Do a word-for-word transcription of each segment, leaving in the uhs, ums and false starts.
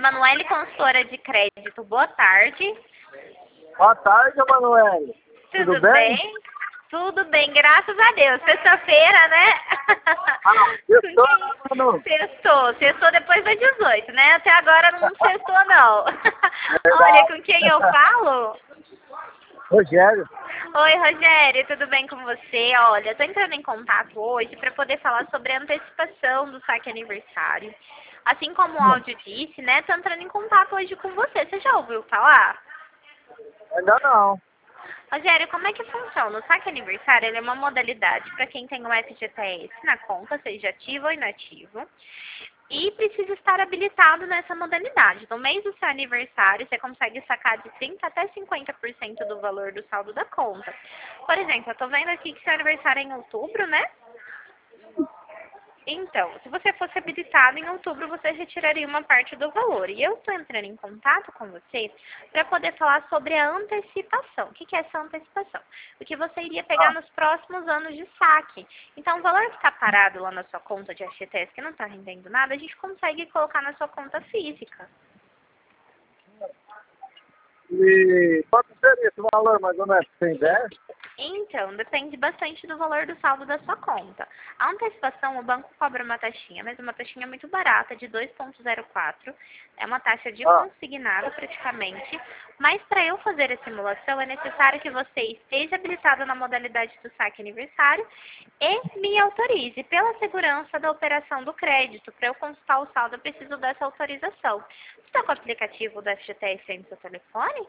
Emanuele, consultora de crédito, boa tarde. Boa tarde, Emanuele. Tudo, Tudo bem? bem? Tudo bem, graças a Deus. Sexta-feira, né? Ah, sextou, Manu. Sextou, sextou depois das dezoito, né? Até agora não sextou, não. Olha, com quem eu falo? Rogério. Oi, Rogério, tudo bem com você? Olha, eu tô entrando em contato hoje para poder falar sobre a antecipação do saque aniversário. Assim como o áudio disse, né? Tô entrando em contato hoje com você. Você já ouviu falar? Ainda não. Rogério, como é que funciona? O saque aniversário ele é uma modalidade para quem tem um F G T S na conta, seja ativo ou inativo, e precisa estar habilitado nessa modalidade. No mês do seu aniversário, você consegue sacar de trinta por cento até cinquenta por cento do valor do saldo da conta. Por exemplo, eu tô vendo aqui que seu aniversário é em outubro, né? Então, se você fosse habilitado em outubro, você retiraria uma parte do valor. E eu estou entrando em contato com você para poder falar sobre a antecipação. O que é essa antecipação? O que você iria pegar Ah. nos próximos anos de saque. Então, o valor que está parado lá na sua conta de F G T S, que não está rendendo nada, a gente consegue colocar na sua conta física. E quanto seria esse valor, mais ou menos? Tem ideia? Então, depende bastante do valor do saldo da sua conta. A antecipação, o banco cobra uma taxinha, mas uma taxinha muito barata, de dois vírgula zero quatro. É uma taxa de Ah. consignado, praticamente. Mas para eu fazer a simulação, é necessário que você esteja habilitado na modalidade do saque aniversário e me autorize. Pela segurança da operação do crédito, para eu consultar o saldo, eu preciso dessa autorização. Você está com o aplicativo do F G T S aí no seu telefone?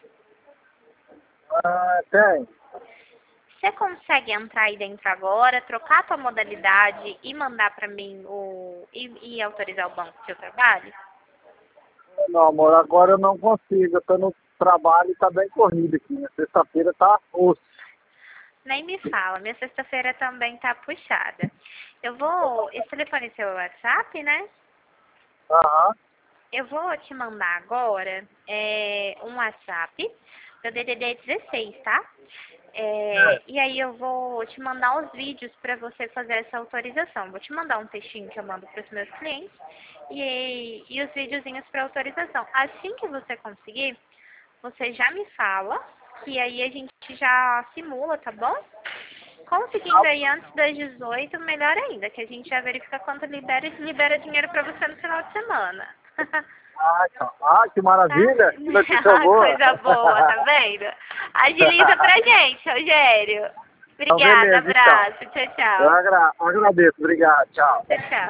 Ah, tem. Você consegue entrar aí dentro agora, trocar a tua modalidade e mandar para mim o e, e autorizar o banco que eu trabalho? Não, amor, agora eu não consigo. Eu tô no trabalho e tá bem corrido aqui. Né? Sexta-feira tá osso. Nem me fala, minha sexta-feira também tá puxada. Eu vou, esse telefone é seu WhatsApp, né? Aham. Eu vou te mandar agora é, um WhatsApp do D D D dezesseis, tá? É, e aí eu vou te mandar os vídeos para você fazer essa autorização. Vou te mandar um textinho que eu mando para os meus clientes e, e os videozinhos para autorização. Assim que você conseguir, você já me fala, que aí a gente já simula, tá bom? Conseguindo aí antes das dezoito, melhor ainda, que a gente já verifica quanto libera e libera dinheiro para você no final de semana. Ah, então. Ah, que maravilha. Tá? Que notícia boa. Coisa boa, tá vendo? Agiliza pra gente, Rogério. Então, Obrigada, beleza, então. abraço. Tchau, Eu tchau. agra agradeço. Obrigado. Tchau. Tchau, tchau.